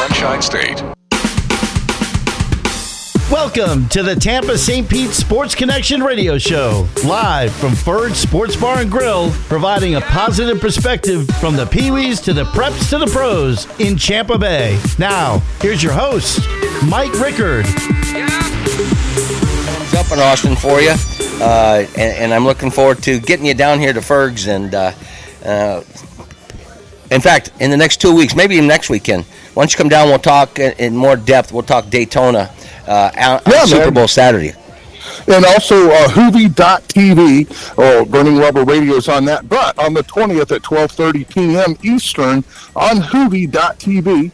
Sunshine State. Welcome to the Tampa St. Pete Sports Connection radio show, live from Ferg Sports Bar and Grill, providing a positive perspective from the Pee-wees to the preps to the pros in Tampa Bay. Now, here's your host, Mike Rickard. Thumbs up in Austin for you, and I'm looking forward to getting you down here to Ferg's, and in fact, in the next 2 weeks, maybe even next weekend, once you come down, we'll talk in more depth. We'll talk Daytona. Super Bowl Saturday. And also Hoovy.tv, Burning Rubber Radio's on that. But on the 20th at 12:30 p.m. Eastern on Hoovy.tv,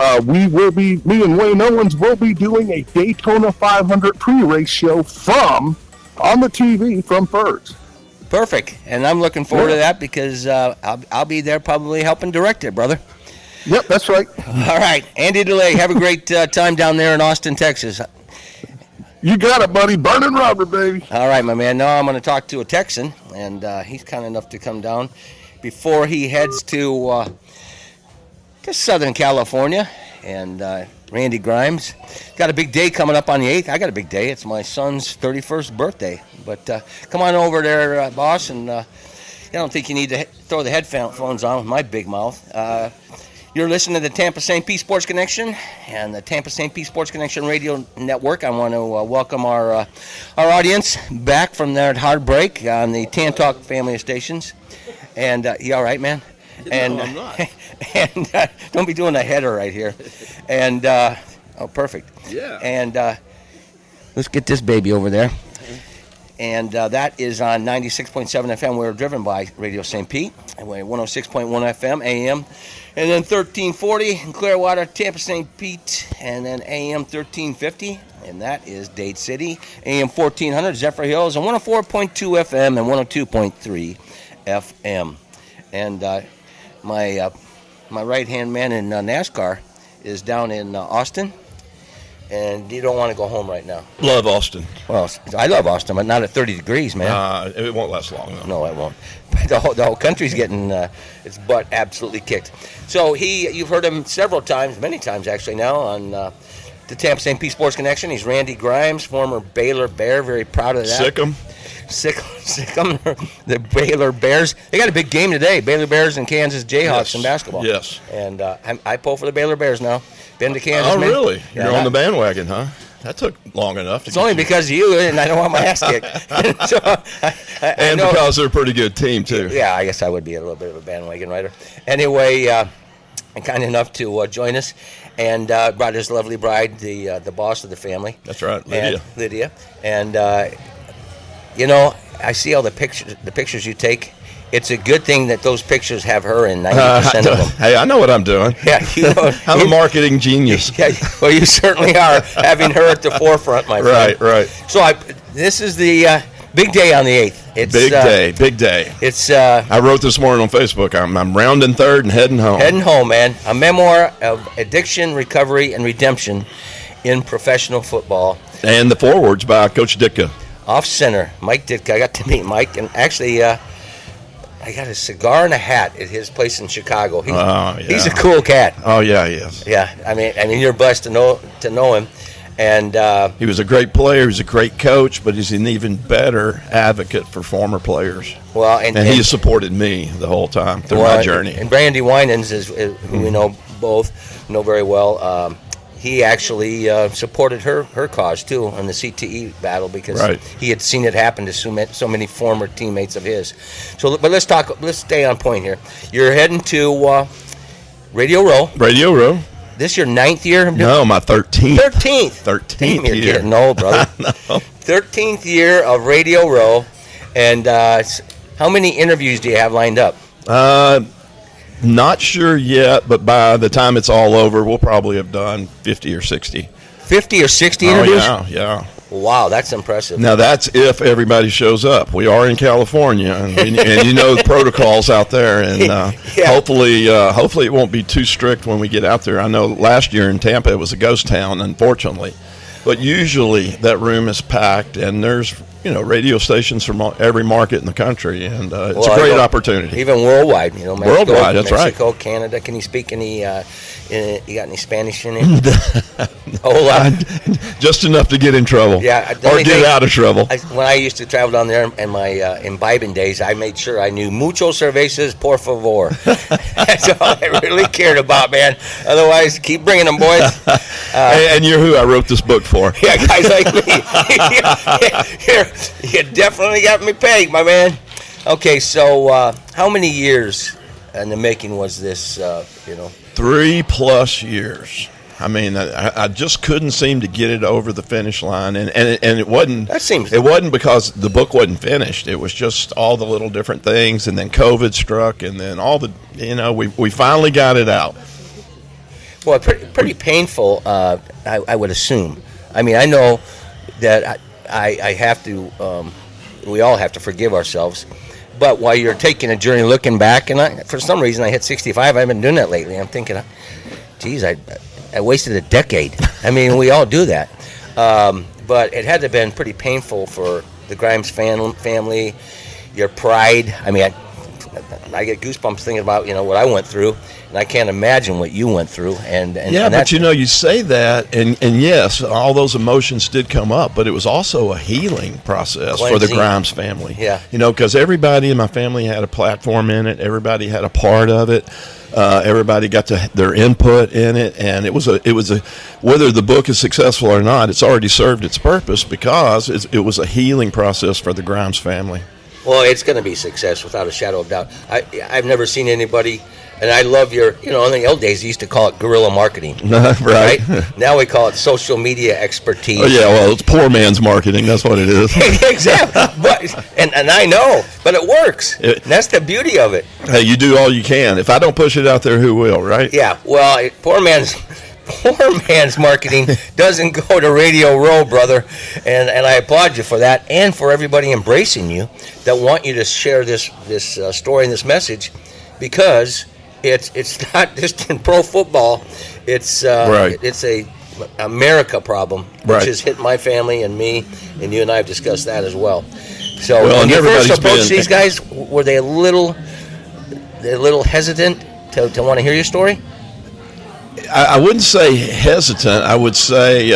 me and Wayne Owens will be doing a Daytona 500 pre-race show on the TV from Ferg's. Perfect. And I'm looking forward to that because I'll be there probably helping direct it, brother. Yep, that's right. All right. Andy DeLay, have a great time down there in Austin, Texas. You got it, buddy. Burning rubber, baby. All right, my man. Now I'm going to talk to a Texan, and he's kind enough to come down before he heads to Southern California. And Randy Grimes got a big day coming up on the 8th. I got a big day. It's my son's 31st birthday. But come on over there, boss, and I don't think you need to throw the headphones on with my big mouth. You're listening to the Tampa St. Pete Sports Connection and the Tampa St. Pete Sports Connection Radio Network. I want to welcome our audience back from their hard break on the Tan Talk family of stations. And you all right, man? No, I'm not. And don't be doing a header right here. And perfect. Yeah. And let's get this baby over there. And that is on 96.7 FM. We're driven by Radio St. Pete. And we're 106.1 FM, AM. And then 1340 in Clearwater, Tampa St. Pete. And then AM 1350. And that is Dade City. AM 1400, Zephyr Hills. And 104.2 FM and 102.3 FM. And my right-hand man in NASCAR is down in Austin. And you don't want to go home right now. Love Austin. Well, I love Austin, but not at 30 degrees, man. It won't last long, though. No, it won't. But the whole country's getting its butt absolutely kicked. So you've heard him several times, many times actually now, on the Tampa St. Pete Sports Connection. He's Randy Grimes, former Baylor Bear. Very proud of that. Sick 'em, the Baylor Bears. They got a big game today. Baylor Bears and Kansas Jayhawks in basketball. Yes. And I pull for the Baylor Bears now. Been to Kansas. Oh, man. Really? You're on the bandwagon, huh? That took long enough. It's only because of you, and I don't want my ass kicked. So, I know, because they're a pretty good team, too. Yeah, I guess I would be a little bit of a bandwagon rider. Anyway, kind enough to join us, and brought his lovely bride, the boss of the family. That's right, Lydia. And I see all the pictures you take. It's a good thing that those pictures have her in 90% of them. Hey, I know what I'm doing. Yeah, I'm a marketing genius. Yeah, well, you certainly are, having her at the forefront, my friend. Right. So this is the big day on the 8th. It's big day. It's I wrote this morning on Facebook. I'm rounding third and heading home. Heading home, man. A memoir of addiction, recovery, and redemption in professional football. And the forwards by Coach Ditka. Off center, Mike Ditka. I got to meet Mike, and actually, I got a cigar and a hat at his place in Chicago. He's a cool cat. Oh yeah, he is. Yeah, I mean, you're blessed to know him, and he was a great player. He was a great coach, but he's an even better advocate for former players. Well, and he has supported me the whole time through my journey. And Brandy Winans is who we know very well. He actually supported her cause too on the CTE battle because he had seen it happen to so many former teammates of his. So, but let's stay on point here. You're heading to Radio Row. Radio Row. This your 9th year? No, my 13th. 13th. Damn, you're year. Getting old, brother. 13th year of Radio Row, and how many interviews do you have lined up? Not sure yet, but by the time it's all over, we'll probably have done 50 or 60. 50 or 60 interviews? Oh, yeah. Wow, that's impressive. Now, that's if everybody shows up. We are in California, and you know the protocols out there, and hopefully it won't be too strict when we get out there. I know last year in Tampa it was a ghost town, unfortunately. But usually that room is packed, and there's radio stations from every market in the country, and it's a great opportunity. Even worldwide, Mexico, that's right. Mexico, Canada. Can you speak any You got any Spanish in it? A whole lot. Just enough to get in trouble. Yeah, or get out of trouble. When I used to travel down there in my imbibing days, I made sure I knew mucho cervezas, por favor. That's all I really cared about, man. Otherwise, keep bringing them, boys. And you're who I wrote this book for. Yeah, guys like me. You definitely got me pegged, my man. Okay, so how many years in the making was this, 3+ years. I mean, I just couldn't seem to get it over the finish line, and it wasn't. It wasn't because the book wasn't finished. It was just all the little different things, and then COVID struck, and then all the we finally got it out. Well, pretty painful, I would assume. I mean, I know that I have to. We all have to forgive ourselves. But while you're taking a journey, looking back, and for some reason I hit 65. I haven't been doing that lately. I'm thinking, geez, I wasted a decade. I mean, we all do that. But it had to have been pretty painful for the Grimes family, your pride. I mean, I get goosebumps thinking about what I went through, and I can't imagine what you went through. But you say that, and yes, all those emotions did come up, but it was also a healing process for the Grimes family. Yeah, because everybody in my family had a platform in it. Everybody had a part of it. Everybody got their input in it, and it was a whether the book is successful or not, it's already served its purpose because it was a healing process for the Grimes family. Well, it's going to be success without a shadow of doubt. I've never seen anybody, and I love in the old days, they used to call it guerrilla marketing. Right. Now we call it social media expertise. Oh, yeah, well, it's poor man's marketing. That's what it is. Exactly. And I know, but it works. That's the beauty of it. Hey, you do all you can. If I don't push it out there, who will, right? Yeah, well, poor man's marketing doesn't go to Radio Row, brother, and I applaud you for that, and for everybody embracing you that want you to share this story and this message, because it's not just in pro football, it's a America problem, which has hit my family and me, and you and I have discussed that as well. So when you first approached these guys, were they a little hesitant to want to hear your story? I wouldn't say hesitant. I would say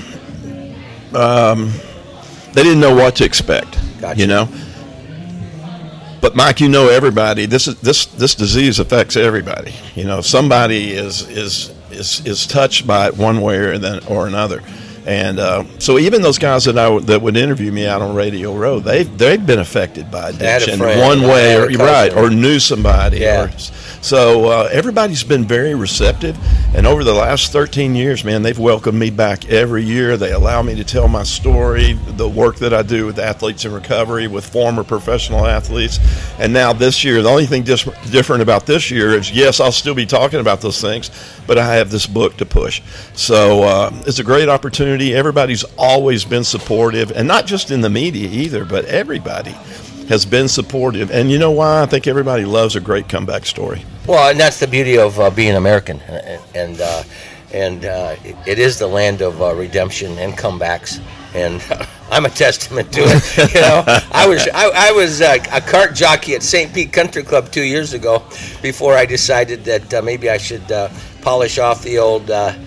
they didn't know what to expect. Gotcha. But Mike, everybody. This disease affects everybody. Somebody is touched by it one way or another. And so even those guys that would interview me out on Radio Row, they've been affected by addiction one way or knew somebody. Yeah. So everybody's been very receptive, and over the last 13 years, man, they've welcomed me back every year. They allow me to tell my story, the work that I do with athletes in recovery, with former professional athletes, and now this year, the only thing different about this year is, yes, I'll still be talking about those things, but I have this book to push. So it's a great opportunity. Everybody's always been supportive, and not just in the media either, but everybody has been supportive. And you know why? I think everybody loves a great comeback story. Well, and that's the beauty of being American, and it is the land of redemption and comebacks, and I'm a testament to it. I was a cart jockey at St. Pete Country Club 2 years ago before I decided that maybe I should polish off the old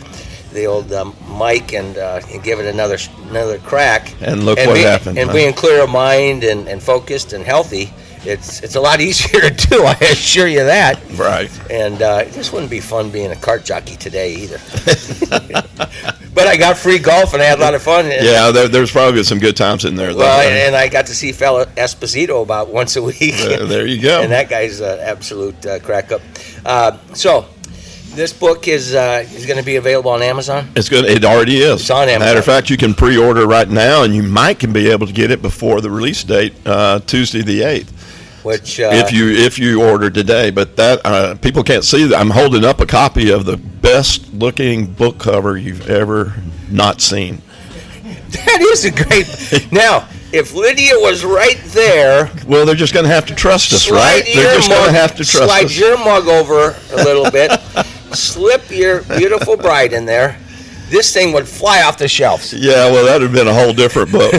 mic and give it another crack. And look what happened. And being clear of mind and focused and healthy, it's a lot easier to do, I assure you that. Right. And it just wouldn't be fun being a cart jockey today either. But I got free golf and I had a lot of fun. Yeah, there's probably some good times in there. Well, and I got to see fellow Esposito about once a week. There you go. And that guy's absolute crack up. So this book is going to be available on Amazon? It already is. It's on Amazon. Matter of fact, you can pre-order right now, and you can be able to get it before the release date, Tuesday the 8th. Which if you order today, but that people can't see that. I'm holding up a copy of the best looking book cover you've ever not seen. That is a great. Now, if Lydia was right there, well, they're just going to have to trust us, right? They're just going to have to trust us. Slide your mug over a little bit, slip your beautiful bride in there. This thing would fly off the shelves. Yeah, well, that would have been a whole different book.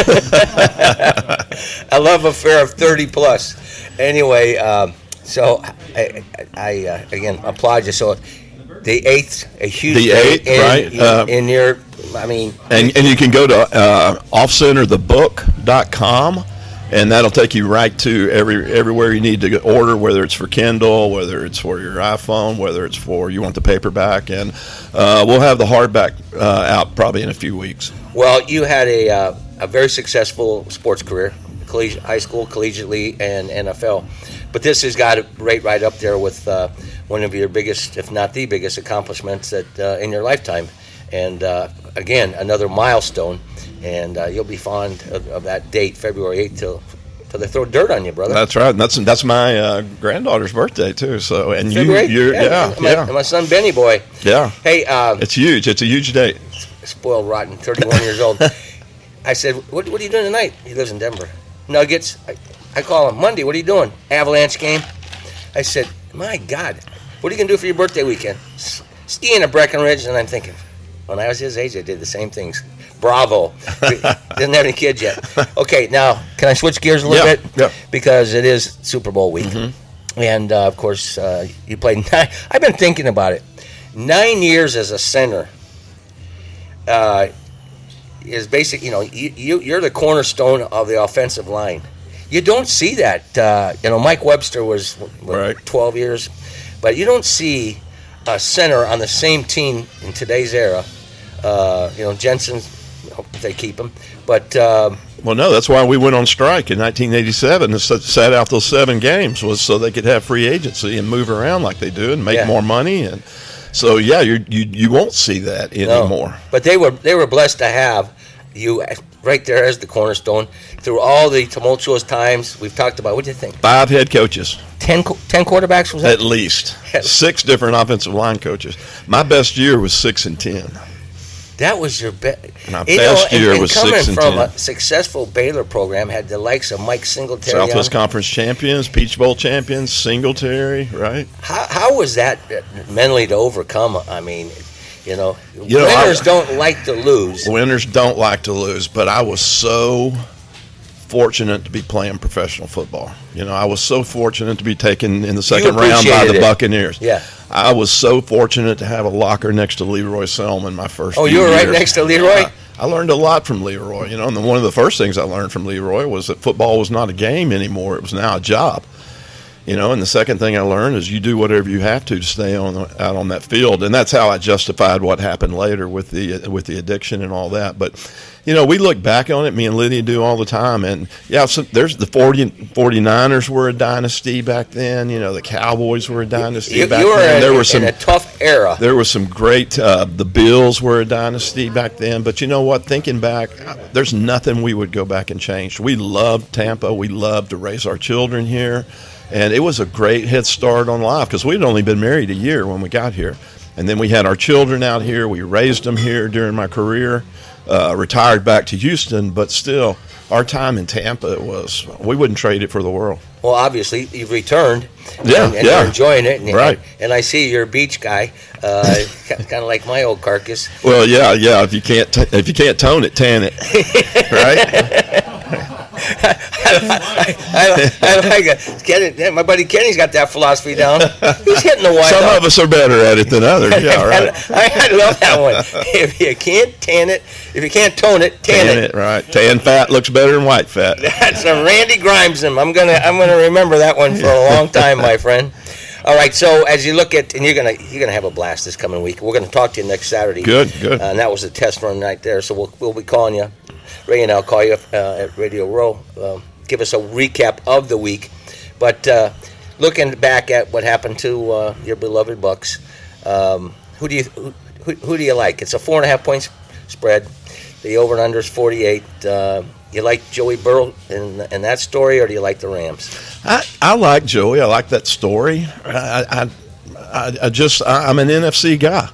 A love affair of 30 plus. Anyway, so I again applaud you. So The 8th, a huge The 8th, right? In your, I mean. And you can go to offcenterthebook.com, and that'll take you right to everywhere you need to order, whether it's for Kindle, whether it's for your iPhone, whether it's for you want the paperback. And we'll have the hardback out probably in a few weeks. Well, you had a very successful sports career, high school, collegiately, and NFL. But this has got it right up there with one of your biggest, if not the biggest, accomplishments in your lifetime. And again, another milestone. And you'll be fond of that date, February 8th, till they throw dirt on you, brother. That's right. And that's my granddaughter's birthday too. So and February? yeah. My son Benny boy. Yeah. Hey, it's huge. It's a huge date. Spoiled rotten, 31 years old. I said, what are you doing tonight? He lives in Denver. Nuggets. I call him Monday. What are you doing? Avalanche game. I said, my God, what are you gonna do for your birthday weekend? Skiing at Breckenridge. And I'm thinking, when I was his age, I did the same things. Bravo. Didn't have any kids yet. Okay, now, can I switch gears a little bit? Yeah. Because it is Super Bowl week. Mm-hmm. And, of course, you played I've been thinking about it. 9 years as a center is basic. You know, you're the cornerstone of the offensive line. You don't see that. Mike Webster was right. 12 years. But you don't see a center on the same team in today's era. Jensen, hope they keep him. But well, no, that's why we went on strike in 1987 and sat out those 7 games, was so they could have free agency and move around like they do and make more money. And so, yeah, you won't see that anymore. No. But they were blessed to have you right there as the cornerstone through all the tumultuous times we've talked about. What do you think? 5 head coaches. 10 quarterbacks, was that? At least. 6 different offensive line coaches. My best year was 6-10. That was your best. My best year was 6-10. Coming from a successful Baylor program, had the likes of Mike Singletary. Southwest Conference champions, Peach Bowl champions, Singletary, right? How was that mentally to overcome? I mean, winners don't like to lose. Winners don't like to lose, but I was so fortunate to be playing professional football. I was so fortunate to be taken in the second round by the Buccaneers. Yeah. I was so fortunate to have a locker next to Leroy Selman my first few years. Oh, you were right next to Leroy? I learned a lot from Leroy. And one of the first things I learned from Leroy was that football was not a game anymore. It was now a job. And the second thing I learned is you do whatever you have to stay out on that field, and that's how I justified what happened later with the addiction and all that. But we look back on it. Me and Lydia do all the time, and so there's the 49ers were a dynasty back then. The Cowboys were a dynasty back then. There was in a tough era. There was some great. The Bills were a dynasty back then. But you know what? Thinking back, there's nothing we would go back and change. We loved Tampa. We loved to raise our children here. And it was a great head start on life because we'd only been married a year when we got here. And then we had our children out here. We raised them here during my career, retired back to Houston. But still, our time in Tampa we wouldn't trade it for the world. Well, obviously, you've returned. And you're enjoying it. Right. And I see you're a beach guy, kind of like my old carcass. Well, yeah. If you can't tone it, tan it. Right? I like it. My buddy Kenny's got that philosophy down. He's hitting the white. Some of us are better at it than others. Yeah, right. I love that one. If you can't tan it, if you can't tone it, tan it. Right. Tan fat looks better than white fat. That's a Randy Grimesum. I'm gonna remember that one for a long time, my friend. All right, so as you look at, and you're gonna have a blast this coming week. We're gonna talk to you next Saturday. Good. And that was a test run right there. So we'll be calling you. Ray and I'll call you at Radio Row. Give us a recap of the week. But looking back at what happened to your beloved Bucks, who do you like? It's a 4.5 points spread. The over and under is 48. You like Joey Burrow in that story, or do you like the Rams? I like Joey. I like that story. I'm an NFC guy.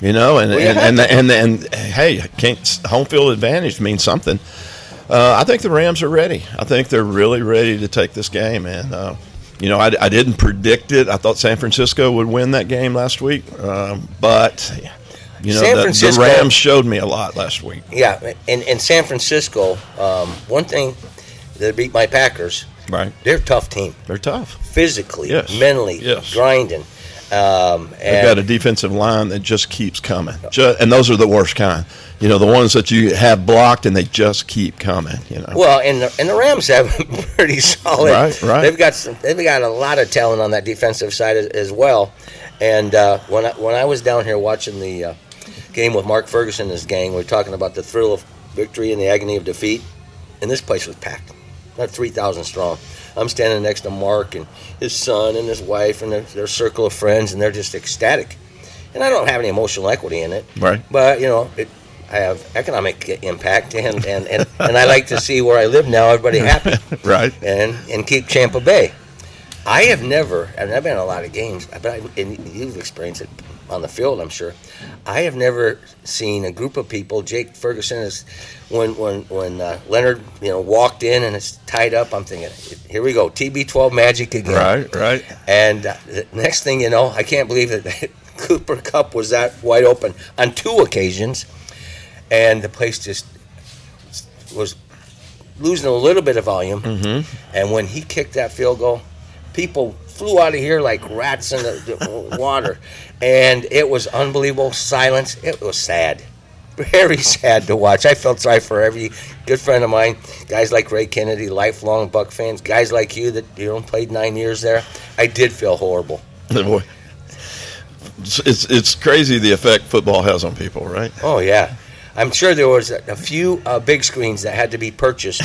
And hey, home field advantage means something. I think the Rams are ready. I think they're really ready to take this game. And, I didn't predict it. I thought San Francisco would win that game last week. But, the Rams showed me a lot last week. Yeah, and San Francisco, one thing that beat my Packers, right? They're a tough team. They're tough. Physically, yes. mentally, yes. grinding. They've got a defensive line that just keeps coming. And those are the worst kind. You know, the ones that you have blocked and they just keep coming, you know. Well, and the Rams have pretty solid. Right. They've got a lot of talent on that defensive side as well. And when I was down here watching the game with Mark Ferguson and his gang, we were talking about the thrill of victory and the agony of defeat, and this place was packed, about 3,000 strong. I'm standing next to Mark and his son and his wife and their circle of friends, and they're just ecstatic. And I don't have any emotional equity in it, right? But you know, I have economic impact, and I like to see where I live now, everybody happy, right? And keep Tampa Bay. I have never, and I've been in a lot of games, but and you've experienced it on the field, I'm sure. I have never seen a group of people. Jake Ferguson is when Leonard walked in and it's tied up. I'm thinking, here we go, TB12 magic again. Right. And the next thing you know, I can't believe that Cooper Kupp was that wide open on 2 occasions, and the place just was losing a little bit of volume. Mm-hmm. And when he kicked that field goal, people flew out of here like rats in the water, and it was unbelievable silence. It was sad, very sad to watch. I felt sorry for every good friend of mine, guys like Ray Kennedy, lifelong Buck fans, guys like you that played 9 years there. I did feel horrible. Boy, it's crazy the effect football has on people, right? Oh yeah. I'm sure there was a few big screens that had to be purchased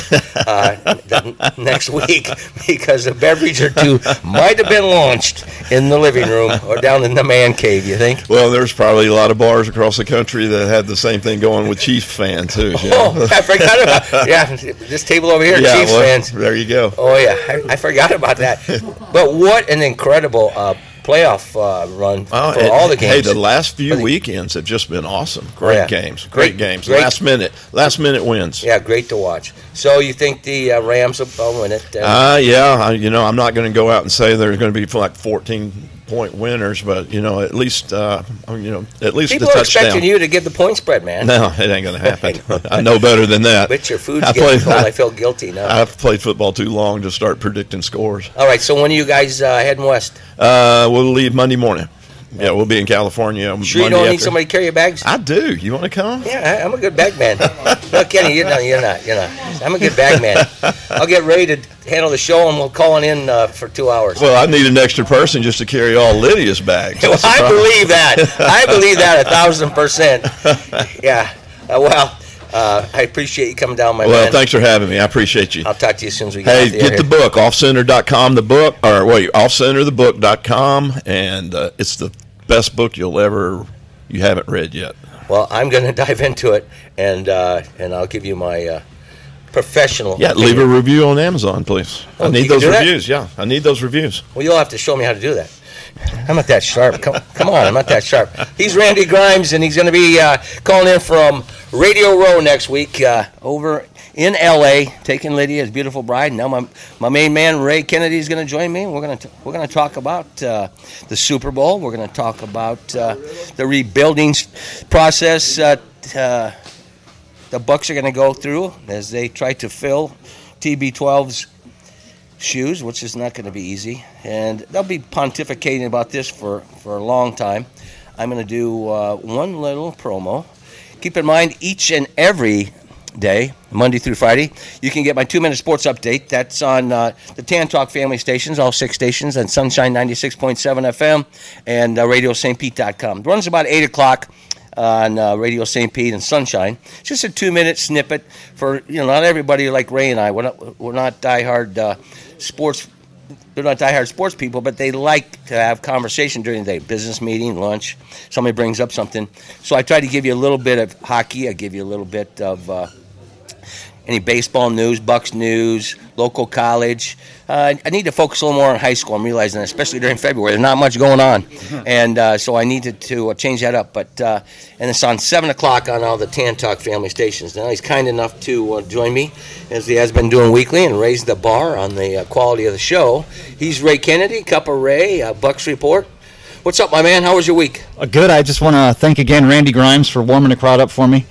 next week because a beverage or two might have been launched in the living room or down in the man cave, you think? Well, there's probably a lot of bars across the country that had the same thing going with Chiefs fans, too. Oh, I forgot about this table over here, Chiefs fans. There you go. Oh, yeah, I forgot about that. But what an incredible playoff run for all the games. Hey, the last few weekends have just been awesome. Great games. Last minute wins. Yeah, great to watch. So you think the Rams will win it? Yeah. I'm not going to go out and say there's going to be like 14-point winners, but at least at least people the touchdown. People are expecting you to give the point spread, man. No, it ain't going to happen. I know better than that. But your food's getting cold. I feel guilty now. I've played football too long to start predicting scores. All right. So when are you guys heading west? We'll leave Monday morning. Yeah, we'll be in California. Sure, you don't need somebody to carry your bags? I do. You want to come? Yeah, I'm a good bag man. No, Kenny, you're not. I'm a good bag man. I'll get ready to handle the show, and we'll call in for 2 hours. Well, I need an extra person just to carry all Lydia's bags. Well, I believe that 1,000%. Yeah. I appreciate you coming down, my man. Well, thanks for having me. I appreciate you. I'll talk to you as soon as we get off the air. Get the book, offcenter.com, offcenterthebook.com, and it's the best book you haven't read yet. Well, I'm going to dive into it, and I'll give you my professional opinion. Leave a review on Amazon, please. I need those reviews. Yeah, I need those reviews. Well, you'll have to show me how to do that. I'm not that sharp. Come on, I'm not that sharp. He's Randy Grimes, and he's going to be calling in from Radio Row next week over in L.A., taking Lydia, his beautiful bride. Now my main man, Ray Kennedy, is going to join me. We're going to talk about the Super Bowl. We're going to talk about the rebuilding process the Bucs are going to go through as they try to fill TB12's shoes, which is not going to be easy. And they'll be pontificating about this for a long time. I'm going to do one little promo. Keep in mind, each and every day, Monday through Friday, you can get my 2-minute sports update. That's on the Tan Talk family stations, all 6 stations, on Sunshine 96.7 FM and RadioSt. Pete.com. It runs about 8 o'clock on Radio St. Pete and Sunshine. It's just a 2-minute snippet for, not everybody like Ray and I. We're not diehard sports. They're not diehard sports people, but they like to have conversation during the day. Business meeting, lunch, somebody brings up something. So I try to give you a little bit of hockey. I give you a little bit of any baseball news, Bucks news, local college. I need to focus a little more on high school. I'm realizing that, especially during February. There's not much going on. And so I needed to change that up. But and it's on 7 o'clock on all the Tan Talk family stations. Now he's kind enough to join me, as he has been doing weekly, and raise the bar on the quality of the show. He's Ray Kennedy, Cup of Ray, Bucks Report. What's up, my man? How was your week? Good. I just want to thank again Randy Grimes for warming the crowd up for me.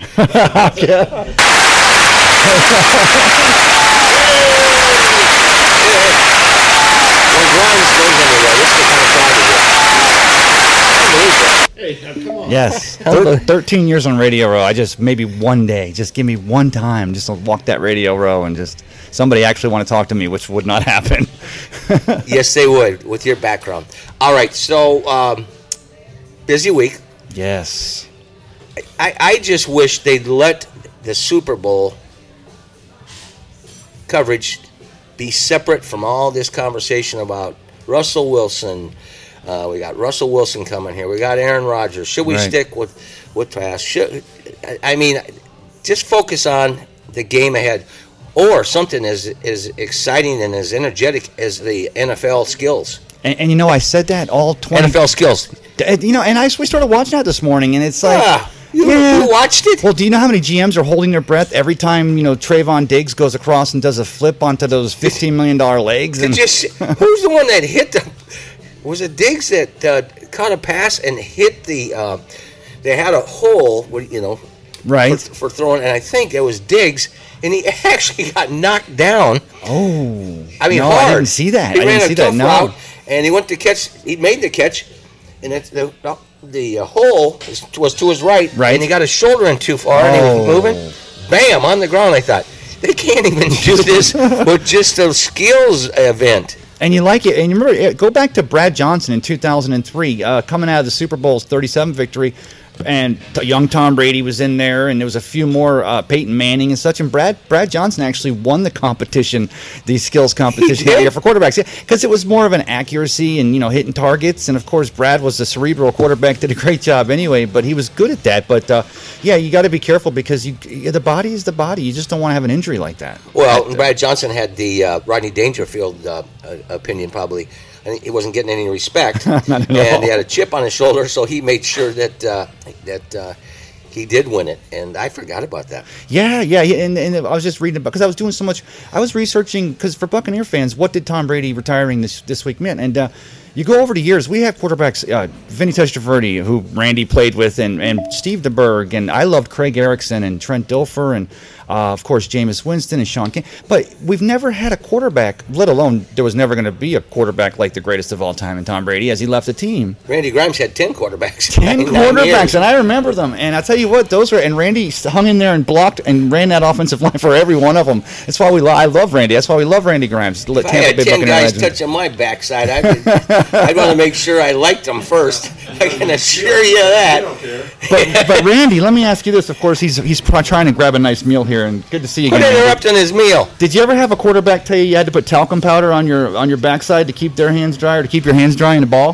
When Grimes goes anywhere, this is the kind of crowd we get. Yes. 13 years on Radio Row. I just, maybe one day, just give me one time, just to walk that Radio Row and just somebody actually want to talk to me, which would not happen. Yes, they would, with your background. All right, so busy week. Yes. I just wish they'd let the Super Bowl coverage be separate from all this conversation about Russell Wilson. We got Russell Wilson coming here. We got Aaron Rodgers. Should we stick with pass? I mean, just focus on the game ahead, or something as exciting and as energetic as the NFL skills. And you know, I said that all 20 NFL skills. You know, and we started watching that this morning, and it's like. You watched it? Well, do you know how many GMs are holding their breath every time, you know, Trayvon Diggs goes across and does a flip onto those $15 million legs? And who's the one that hit the... Was it Diggs that caught a pass and hit the... they had a hole, you know, right, for throwing, and I think it was Diggs, and he actually got knocked down. Oh. I mean, no, hard. I didn't see that. He I ran didn't see a tough that, route, and he went to catch... He made the catch, and the hole was to his right, and he got his shoulder in too far, and he was moving. Bam, on the ground. I thought, they can't even do this with just a skills event. And you like it. And you remember, go back to Brad Johnson in 2003, coming out of the Super Bowl's 37 victory, and young Tom Brady was in there, and there was a few more, Peyton Manning and such. And Brad Johnson actually won the competition, the skills competition that year for quarterbacks, because it was more of an accuracy and, you know, hitting targets. And of course, Brad was a cerebral quarterback, did a great job anyway, but he was good at that. But yeah, you got to be careful because the body is the body. You just don't want to have an injury like that. Well, Brad Johnson had the Rodney Dangerfield opinion probably. I think he wasn't getting any respect, and he had a chip on his shoulder, so he made sure that he did win it, and I forgot about that. Yeah, and I was just reading about, because I was doing so much, I was researching, because for Buccaneer fans, what did Tom Brady retiring this week mean? And you go over the years, we have quarterbacks, Vinny Testaverde, who Randy played with, and Steve DeBerg, and I loved Craig Erickson and Trent Dilfer, and of course, Jameis Winston and Sean King. But we've never had a quarterback, let alone there was never going to be a quarterback like the greatest of all time in Tom Brady as he left the team. Randy Grimes had 10 quarterbacks. 10 quarterbacks, and I remember them. And I tell you what, and Randy hung in there and blocked and ran that offensive line for every one of them. That's why I love Randy. That's why we love Randy Grimes. If I had 10 guys touching my backside, I'd want to make sure I liked them first. I can assure you that. But Randy, let me ask you this. Of course, he's trying to grab a nice meal here, and good to see you again. Quit interrupting his meal. Did you ever have a quarterback tell you had to put talcum powder on your backside to keep their hands dry, or to keep your hands dry in the ball?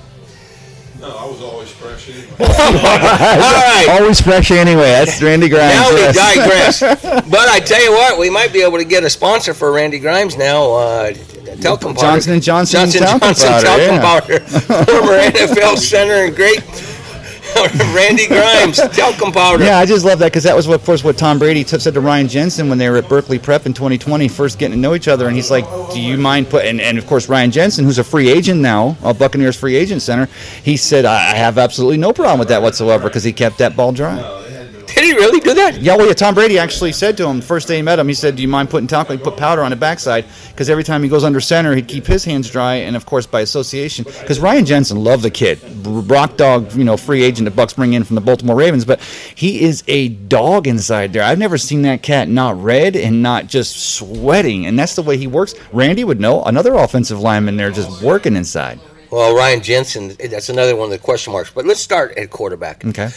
No, I was always fresh anyway. All right. Always fresh anyway. That's Randy Grimes. Now we digress. But I tell you what, we might be able to get a sponsor for Randy Grimes now. Talcum powder. Johnson talcum powder. Former NFL center and great Randy Grimes, talcum powder. Yeah, I just love that, because that was, of course, what Tom Brady said to Ryan Jensen when they were at Berkeley Prep in 2020, first getting to know each other. And he's like, do you mind and of course, Ryan Jensen, who's a free agent now, a Buccaneers free agent center, he said, I have absolutely no problem with that whatsoever, because he kept that ball dry. Did he really do that? Yeah, well, Tom Brady actually said to him, the first day he met him, he said, do you mind putting talcum? He put powder on the backside, because every time he goes under center, he'd keep his hands dry, and of course, by association, because Ryan Jensen loved the kid. Rock dog, free agent the Bucs bring in from the Baltimore Ravens, but he is a dog inside there. I've never seen that cat not red and not just sweating, and that's the way he works. Randy would know, another offensive lineman there just working inside. Well, Ryan Jensen, that's another one of the question marks, but let's start at quarterback. Okay.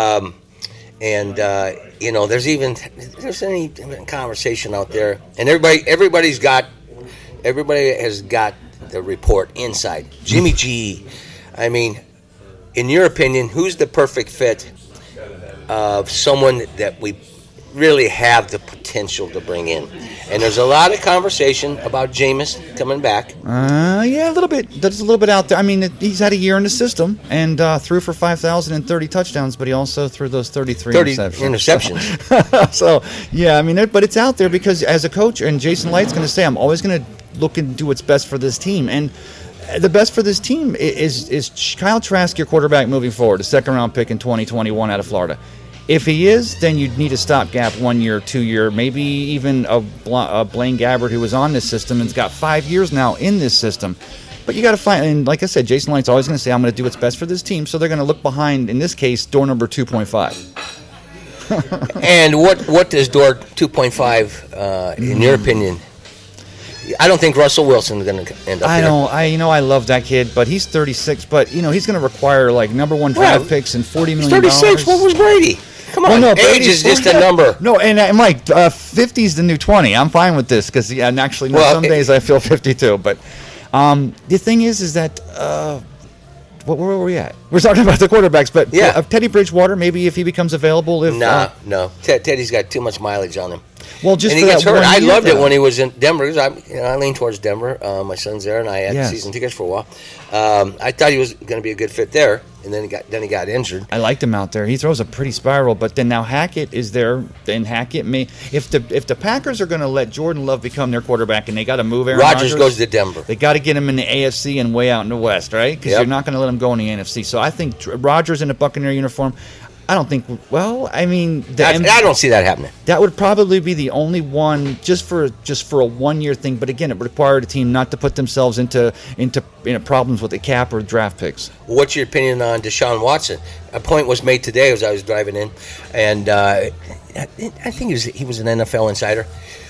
And there's any conversation out there, and everybody has got the report inside. Jimmy G, I mean, in your opinion, who's the perfect fit of someone that we really have the potential to bring in? And there's a lot of conversation about Jameis coming back. Yeah, a little bit. That's a little bit out there. I mean, he's had a year in the system and threw for 5,030 touchdowns, but he also threw those 33 interceptions. So, yeah, I mean, but it's out there because as a coach, and Jason Light's going to say, I'm always going to look and do what's best for this team. And the best for this team is Kyle Trask, your quarterback moving forward, a second-round pick in 2021 out of Florida. If he is, then you need a stopgap 1 year, 2 year, maybe even a Blaine Gabbert who was on this system and's got 5 years now in this system. But you got to find, and like I said, Jason Licht's always going to say, I'm going to do what's best for this team. So they're going to look behind, in this case, door number 2.5. And what does door 2.5, in your opinion? I don't think Russell Wilson's going to end up I here. don't. I love that kid, but he's 36. But he's going to require like number 1 draft picks and $40 million. 36. What was Brady? Come on, age is just a number. No, and I'm like, 50 is the new 20. I'm fine with this because actually, some days I feel 52. But the thing is that where were we at? We're talking about the quarterbacks, but Teddy Bridgewater, maybe if he becomes available. No. Teddy's got too much mileage on him. Well, just and he gets hurt. I loved it when he was in Denver. I lean towards Denver. My son's there, and I had season tickets for a while. I thought he was going to be a good fit there, and then he got injured. I liked him out there. He throws a pretty spiral, but then now Hackett is there. Then Hackett may, if the Packers are going to let Jordan Love become their quarterback, and they got to move Aaron Rodgers goes to Denver. They got to get him in the AFC and way out in the West, right? Because you're not going to let him go in the NFC. So I think Rodgers in a Buccaneer uniform. I don't think. Well, I mean, I don't see that happening. That would probably be the only one, just for a 1-year thing. But again, it required a team not to put themselves into problems with the cap or draft picks. What's your opinion on Deshaun Watson? A point was made today as I was driving in, and I think he was an NFL insider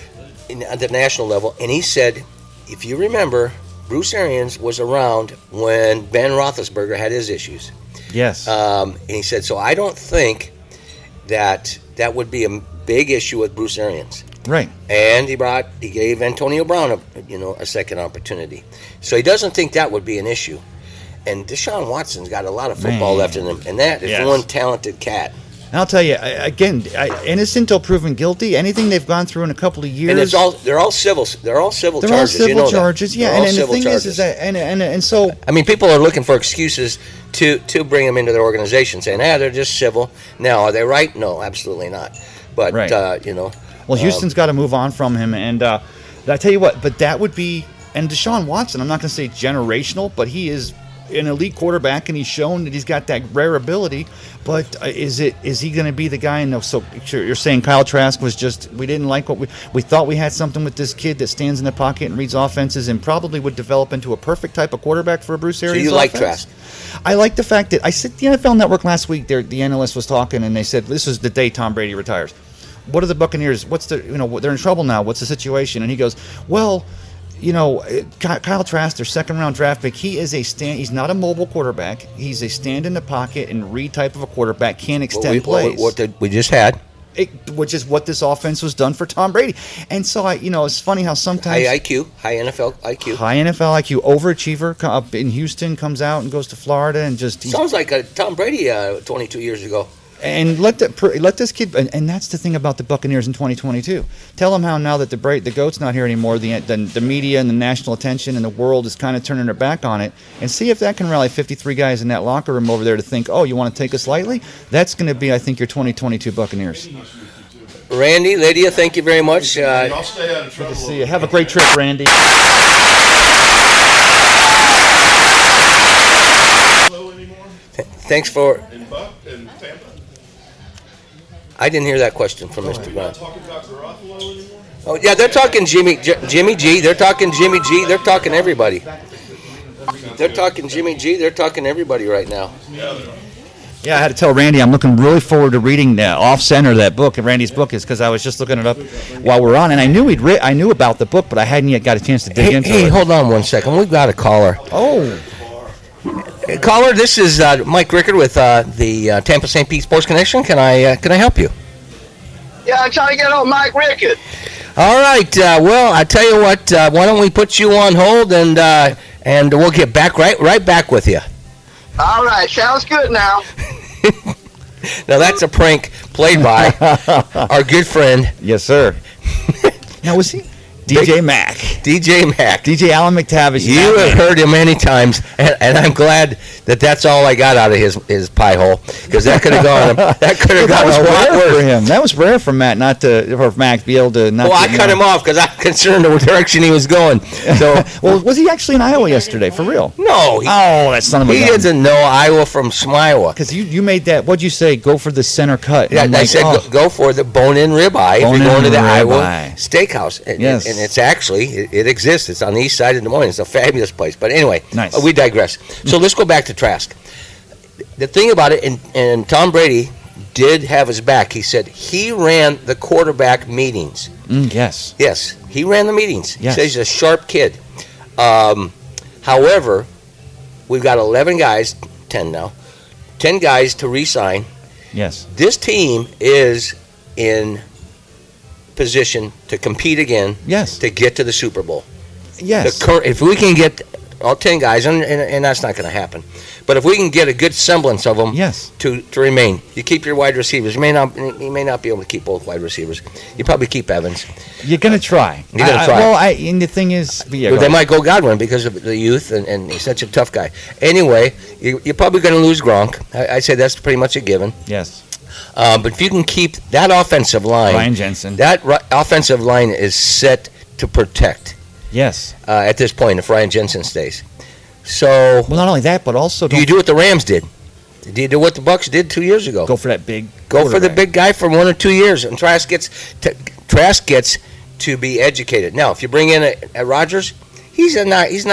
at the national level, and he said, if you remember, Bruce Arians was around when Ben Roethlisberger had his issues. Yes. And he said, so I don't think that would be a big issue with Bruce Arians. Right. And he gave Antonio Brown a second opportunity. So he doesn't think that would be an issue. And Deshaun Watson's got a lot of football left in him, and that is one talented cat. And I'll tell you again, innocent till proven guilty. Anything they've gone through in a couple of years, and they're all civil. They're all civil charges. They're all civil charges. Yeah, and the thing is that, and so I mean, people are looking for excuses to bring them into their organization, saying, they're just civil. Now, are they right? No, absolutely not. But well, Houston's got to move on from him, and I tell you what, but that would be, and Deshaun Watson, I'm not going to say generational, but he is an elite quarterback, and he's shown that he's got that rare ability. But is he going to be the guy? So you're saying Kyle Trask was just, we didn't like what we thought we had something with this kid that stands in the pocket and reads offenses and probably would develop into a perfect type of quarterback for a Bruce Arians. So you like Trask? I like the fact that I said the NFL Network last week. The analyst was talking, and they said this is the day Tom Brady retires. What are the Buccaneers? They're in trouble now. What's the situation? And he goes, well, Kyle Trask, their second-round draft pick, he's not a mobile quarterback. He's a stand in the pocket and read type of a quarterback, can't extend plays. What we just had. Which is what this offense was done for Tom Brady. And so, it's funny how sometimes... High NFL IQ. High NFL IQ. Overachiever up in Houston, comes out and goes to Florida and just... Sounds like Tom Brady 22 years ago. And let this kid, and that's the thing about the Buccaneers in 2022. Tell them how now that the GOAT's not here anymore, the media and the national attention and the world is kind of turning their back on it, and see if that can rally 53 guys in that locker room over there to think, oh, you want to take us lightly? That's going to be, I think, your 2022 Buccaneers. Randy, Lydia, thank you very much. I'll stay out of trouble. Good to see you. Have a great trip, Randy. Thanks for... In Tampa? I didn't hear that question from Mr. Brown. Talking about Garoppolo anymore? Oh, yeah, they're talking Jimmy G. They're talking Jimmy G. They're talking everybody. They're talking Jimmy G. They're talking everybody right now. Yeah, I had to tell Randy I'm looking really forward to reading the Off Center, that book. And Randy's book is because I was just looking it up while we're on, and I knew about the book, but I hadn't yet got a chance to dig into it. Hey, hold on one second. We've got a caller. Oh. Caller, this is Mike Rickard with the Tampa St. Pete Sports Connection. Can I help you? Yeah, I'm trying to get on Mike Rickard. All right. Well, I tell you what. Why don't we put you on hold and we'll get back right back with you. All right, sounds good now. Now that's a prank played by our good friend. Yes, sir. Now was he? DJ Mac. DJ Alan McTavish. You have heard him many times, and I'm glad that's all I got out of his pie hole, because that could have gone. That could have gone a lot worse for him. That was rare for Matt, for Mac to be able to. Well, I cut him off because I'm concerned the direction he was going. So, well, was he actually in Iowa yesterday for real? No. That son of a gun. He doesn't know Iowa from Smiowa. Because you made that. What'd you say? Go for the center cut. Yeah, I said go for the bone-in ribeye if you're going to the Iowa Steakhouse. Yes. And it's actually, It exists. It's on the east side of Des Moines. It's a fabulous place. But anyway, Nice. We digress. So let's go back to Trask. The thing about it, and Tom Brady did have his back. He said he ran the quarterback meetings. Yes. Yes, he ran the meetings. Yes. He says he's a sharp kid. However, we've got 11 guys, 10 now, 10 guys to re-sign. Yes. This team is in position to compete again, Yes. to get to the Super Bowl. Yes. If we can get all 10 guys, and that's not going to happen, but if we can get a good semblance of them Yes. to remain, you keep your wide receivers. You may not be able to keep both wide receivers. You probably keep Evans. You're gonna try. You're gonna try. Well, and the thing is, yeah, But go they ahead. might go Godwin because of the youth, and he's such a tough guy. Anyway, you're probably going to lose Gronk. I say that's pretty much a given. Yes. But if you can keep that offensive line, Ryan Jensen. that offensive line is set to protect Yes. at this point if Ryan Jensen stays. So Well, not only that, but also do you do what the Rams did? Do you do what the Bucks did 2 years ago? go for that big. Go for the quarterback. big guy for 1 or 2 years, and Trask gets to be educated. Now, if you bring in a Rodgers, he is a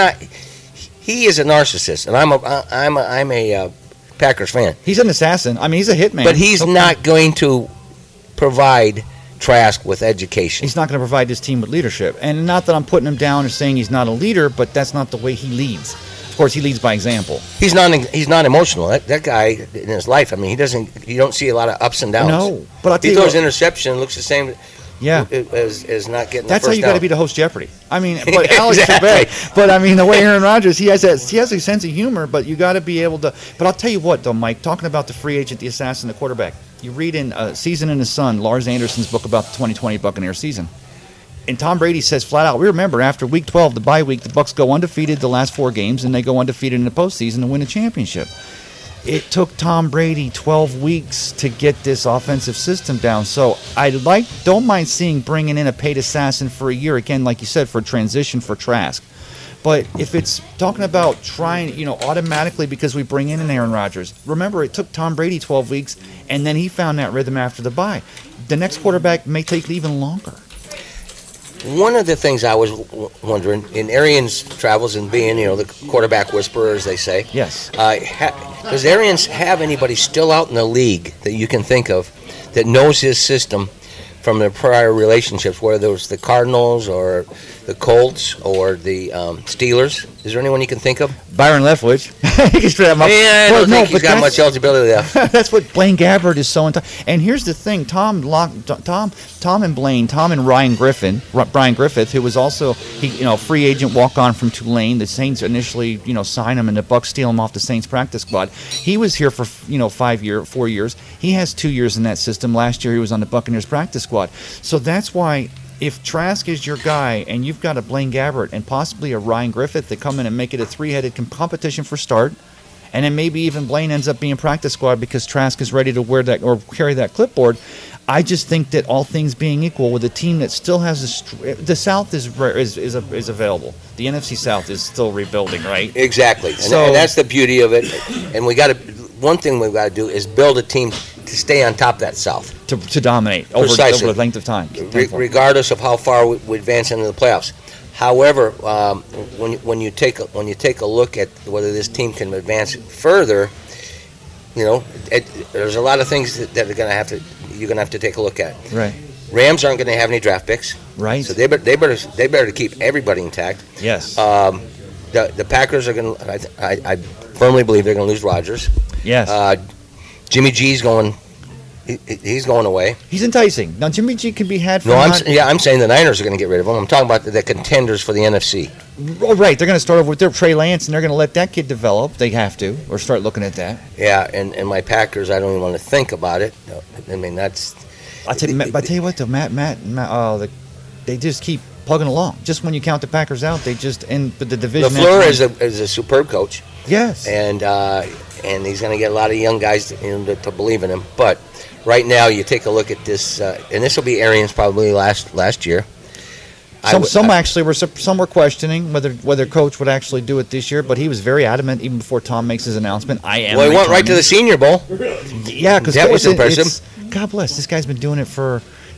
narcissist, and I'm a Packers fan, He's an assassin. I mean, he's a hitman. but he's Okay. not going to provide Trask with education. He's not going to provide his team with leadership. And not that I'm putting him down or saying he's not a leader, but that's not the way he leads. Of course, he leads by example. He's not emotional. That guy in his life, I mean, you don't see a lot of ups and downs. No, but I'll tell He you throws what, interception, looks the same yeah. as not getting That's the how first you got to down. be the host Jeopardy. I mean, but Alex Exactly. Trebek, but I mean, the way Aaron Rodgers, he has a sense of humor, but you got to be able to. But I'll tell you what, though, Mike, talking about the free agent, the assassin, the quarterback. You read in Season in the Sun, Lars Anderson's book about the 2020 Buccaneers season. And Tom Brady says flat out, we remember after week 12, the bye week, the Bucs go undefeated the last 4 games, and they go undefeated in the postseason and win a championship. It took Tom Brady 12 weeks to get this offensive system down. So don't mind seeing bringing in a paid assassin for a year, again, like you said, for transition for Trask. But if it's talking about trying, automatically because we bring in an Aaron Rodgers, remember it took Tom Brady 12 weeks, and then he found that rhythm after the bye. The next quarterback may take even longer. One of the things I was wondering, in Arians' travels and being, the quarterback whisperer, as they say, Yes. does Arians have anybody still out in the league that you can think of that knows his system from their prior relationships, whether it was the Cardinals or the Colts or the Steelers? Is there anyone you can think of? Byron Leftwich. He can straight him up. Yeah, I Well, don't think he's got much eligibility left. That's what Blaine Gabbert is so into. And here's the thing: Tom and Blaine, Tom and Brian Griffith, who was also free agent walk on from Tulane. The Saints initially sign him, and the Bucs steal him off the Saints practice squad. He was here for 4 years. He has 2 years in that system. Last year he was on the Buccaneers practice squad. So that's why. If Trask is your guy and you've got a Blaine Gabbert and possibly a Ryan Griffith that come in and make it a 3-headed competition for start, and then maybe even Blaine ends up being practice squad because Trask is ready to wear that or carry that clipboard, I just think that all things being equal, with a team that still has the South is available. The NFC South is still rebuilding, right? Exactly, and that's the beauty of it. And one thing we've got to do is build a team to stay on top of that South. To dominate over the length of time. Regardless of how far we advance into the playoffs. However, when you take a look at whether this team can advance further, there's a lot of things that you're going to have to take a look at. Right. Rams aren't going to have any draft picks. Right. So they better keep everybody intact. Yes. The Packers are going to. I firmly believe they're going to lose Rodgers. Yes. Jimmy G's going. He's going away. He's enticing. Now Jimmy G can be had. I'm saying the Niners are going to get rid of him. I'm talking about the contenders for the NFC. Oh, right. They're going to start over with their Trey Lance, and they're going to let that kid develop. They have to, or start looking at that. Yeah, and my Packers, I don't even want to think about it. I mean, that's. I tell you what, though, Matt, they just keep plugging along. Just when you count the Packers out, they just end the division. LaFleur is a superb coach. Yes. And he's going to get a lot of young guys to believe in him. But right now, you take a look at this, and this will be Arians probably last year. Some were questioning whether Coach would actually do it this year, but he was very adamant even before Tom makes his announcement. He went right to the Senior Bowl. Yeah, because that was impressive. God bless, this guy's been doing it for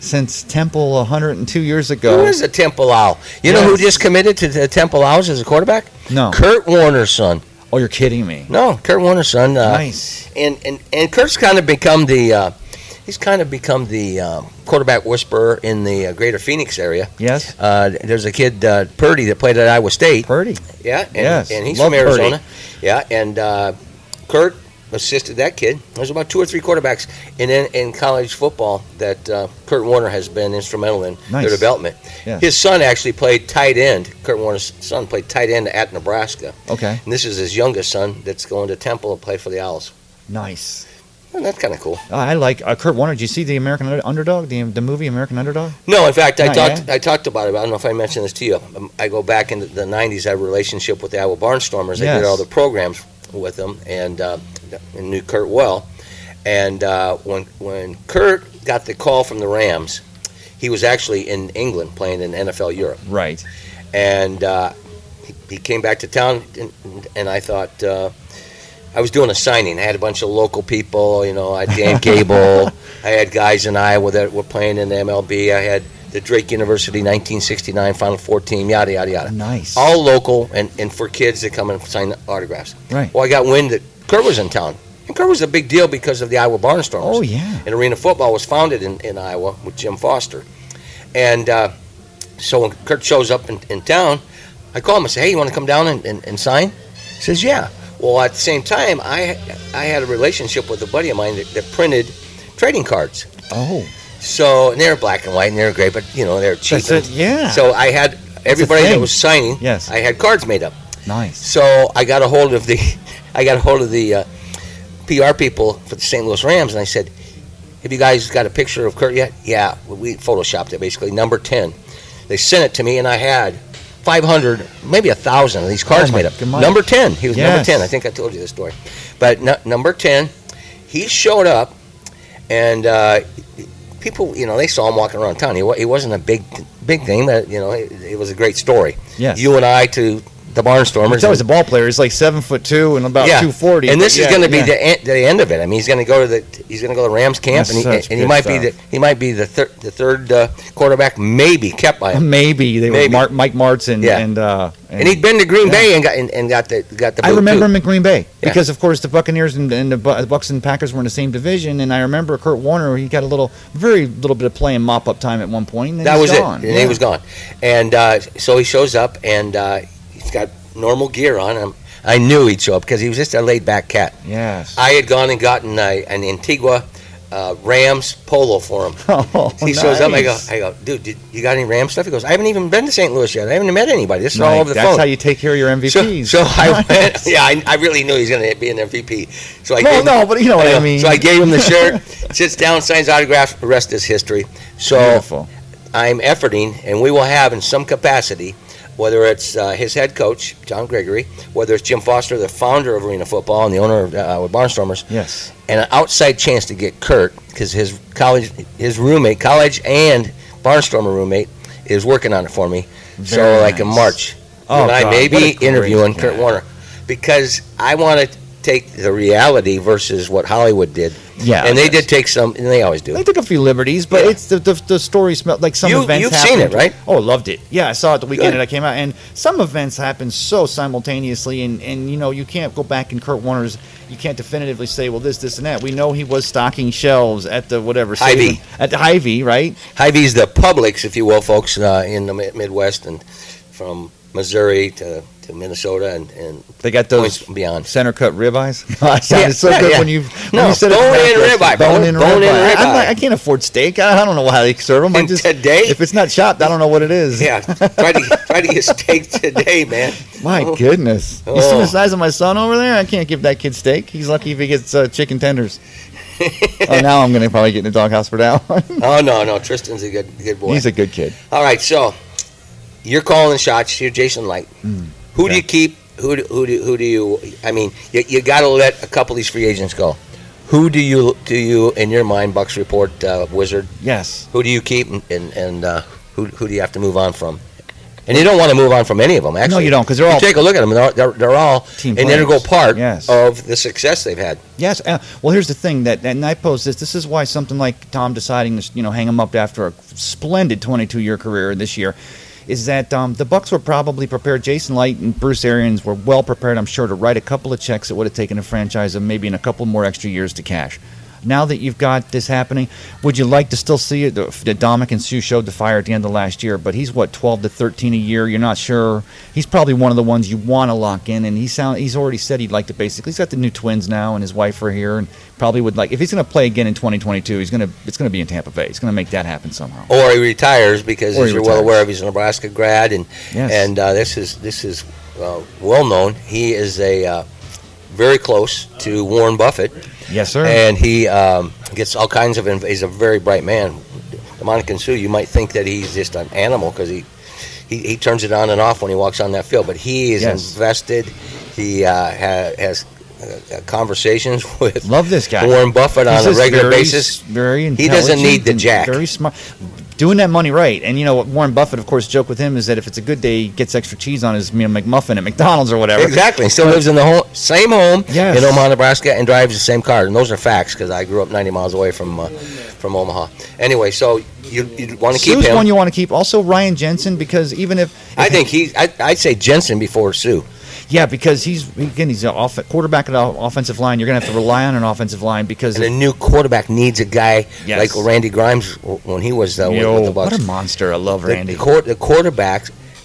since Temple 102 years ago. Who is a Temple Owl? You know who just committed to the Temple Owls as a quarterback? No. Kurt Warner's son. Oh, you're kidding me. No, Kurt Warner's son. Nice. And Kurt's kind of become the quarterback whisperer in the greater Phoenix area. Yes. There's a kid, Purdy, that played at Iowa State. Purdy. Yeah. Yes. And he's Love from Arizona. Purdy. Yeah. And Kurt assisted that kid. There's about 2 or 3 quarterbacks in college football that Kurt Warner has been instrumental in their development. Yes. His son actually played tight end. Kurt Warner's son played tight end at Nebraska. Okay. And this is his youngest son that's going to Temple to play for the Owls. Nice. And that's kind of cool. I like Kurt Warner. Did you see the American Underdog, the movie American Underdog? No, in fact, I Not talked about it. I don't know if I mentioned this to you. I go back in the 90s. I had a relationship with the Iowa Barnstormers. I Yes. did all the programs with them and knew Kurt well. And when Kurt got the call from the Rams, he was actually in England playing in NFL Europe. Right. And he came back to town, and I thought I was doing a signing. I had a bunch of local people. You know, I had Dan Gable. I had guys in Iowa that were playing in the MLB. I had the Drake University 1969 Final Four team, yada, yada, yada. Nice. All local and for kids that come and sign autographs. Right. Well, I got wind that Kurt was in town. And Kurt was a big deal because of the Iowa Barnstormers. Oh, yeah. And Arena Football was founded in Iowa with Jim Foster. And so when Kurt shows up in town, I call him and say, hey, you want to come down and sign? He says, yeah. Well, at the same time, I had a relationship with a buddy of mine that printed trading cards. Oh. So, and they were black and white and they were great, but, you know, they're cheap. That's it, yeah. So I had everybody that was signing, Yes. I had cards made up. Nice. So I got a hold of the PR people for the St. Louis Rams, and I said, have you guys got a picture of Kurt yet? Yeah, we photoshopped it, basically, number 10. They sent it to me, and I had 500, maybe 1,000 of these cards made up. Number 10. He was number 10. I think I told you this story. But number 10, he showed up, and people, you know, they saw him walking around town. He wasn't a big thing, but, you know, it was a great story. Yes. You and I to the Barnstormers. He's always a ball player. He's like 7'2" and about 240. And this is going to be the end of it. I mean, he's going to go to the Rams camp, and he might be the third quarterback, maybe kept by him. Maybe they were Mike Martz and he'd been to Green Bay and got the boot. I remember him in Green Bay because of course the Buccaneers and the Bucs and Packers were in the same division, and I remember Kurt Warner. He got very little bit of play and mop up time at one point. And that was gone. it, and he was gone. And so he shows up and he's got normal gear on him. I knew he'd show up because he was just a laid-back cat. Yes. I had gone and gotten an Antigua Rams polo for him. Oh, he shows up. I go, dude, you got any Rams stuff? He goes, I haven't even been to St. Louis yet. I haven't met anybody. This is all over the phone. That's how you take care of your MVPs. So I went. Yeah, I really knew he was going to be an MVP. So I but you know what I mean. So I gave him the shirt. Sits down, signs autographs. The rest is history. So beautiful. I'm efforting, and we will have in some capacity, whether it's his head coach, John Gregory, whether it's Jim Foster, the founder of Arena Football and the owner of Barnstormers, yes, and an outside chance to get Kurt, because his roommate, college and Barnstormer roommate, is working on it for me. Very so like in March, I may be interviewing Kurt Warner, because I want to take the reality versus what Hollywood did. Yeah, and they did take some, and they always do. They took a few liberties, but it's the story smelled like some events. You've happened. seen it, right? Oh, loved it. Yeah, I saw it the weekend Good. that I came out, and some events happen so simultaneously, and you know you can't go back in Kurt Warner's. You can't definitively say, well, this and that. We know he was stocking shelves at the whatever Hy-Vee. at the Hy-Vee, right? Hy-Vee's the Publix, if you will, folks, in the Midwest, and from Missouri to Minnesota and they got those beyond center cut ribeyes. It sounded so good when you said bone-in ribeye. Bone-in ribeye. ribeye. I can't afford steak. I don't know how they serve them. Today, if it's not chopped, I don't know what it is. Yeah, try to get steak today, man. My goodness, you see the size of my son over there? I can't give that kid steak. He's lucky if he gets chicken tenders. Now I'm going to probably get in the doghouse for that one. Oh no, Tristan's a good boy. He's a good kid. All right, so you're calling the shots. You're Jason Light. Who do you keep? Who do you? I mean, you got to let a couple of these free agents go. Who do you in your mind, Bucks Report Wizard? Yes. Who do you keep, and who do you have to move on from? And you don't want to move on from any of them, actually. No, you don't, because they're all... take a look at them. They're all team an integral part yes. of the success they've had. Yes. Well, here's the thing, and I pose this. This is why something like Tom deciding to, hang him up after a splendid 22-year career this year is that the Bucks were probably prepared. Jason Light and Bruce Arians were well prepared, I'm sure, to write a couple of checks that would have taken a franchise of maybe in a couple more extra years to cash. Now that you've got this happening, would you like to still see it? The Dominic and Sue showed the fire at the end of last year, but he's 12 to 13 a year. You're not sure. He's probably one of the ones you want to lock in, and he's already said he'd like to basically. He's got the new twins now, and his wife are here, and probably would like, if he's going to play again in 2022, it's going to be in Tampa Bay. He's going to make that happen somehow. Or he retires because, as you're well aware of, he's a Nebraska grad, and this is well known. He is very close to Warren Buffett. Yes, sir. And he gets all kinds of. He's a very bright man. Dominic Sue, you might think that he's just an animal because he turns it on and off when he walks on that field. But he is invested. He has conversations with love this guy Warren Buffett on a regular basis. Very intelligent. He doesn't need the jack. Very smart. Doing that money right. And what Warren Buffett, of course, joke with him is that if it's a good day, he gets extra cheese on his McMuffin at McDonald's or whatever. Exactly. He still lives in the same home in Omaha, Nebraska, and drives the same car. And those are facts because I grew up 90 miles away from Omaha. Anyway, so you want to keep him. Sue's one you want to keep. Also Ryan Jensen, because even if I think I'd say Jensen before Sue. Yeah, because he's a quarterback at the offensive line. You're going to have to rely on an offensive line because... And a new quarterback needs a guy like Randy Grimes when he was with the Bucs. What a monster. I love Randy. The quarterback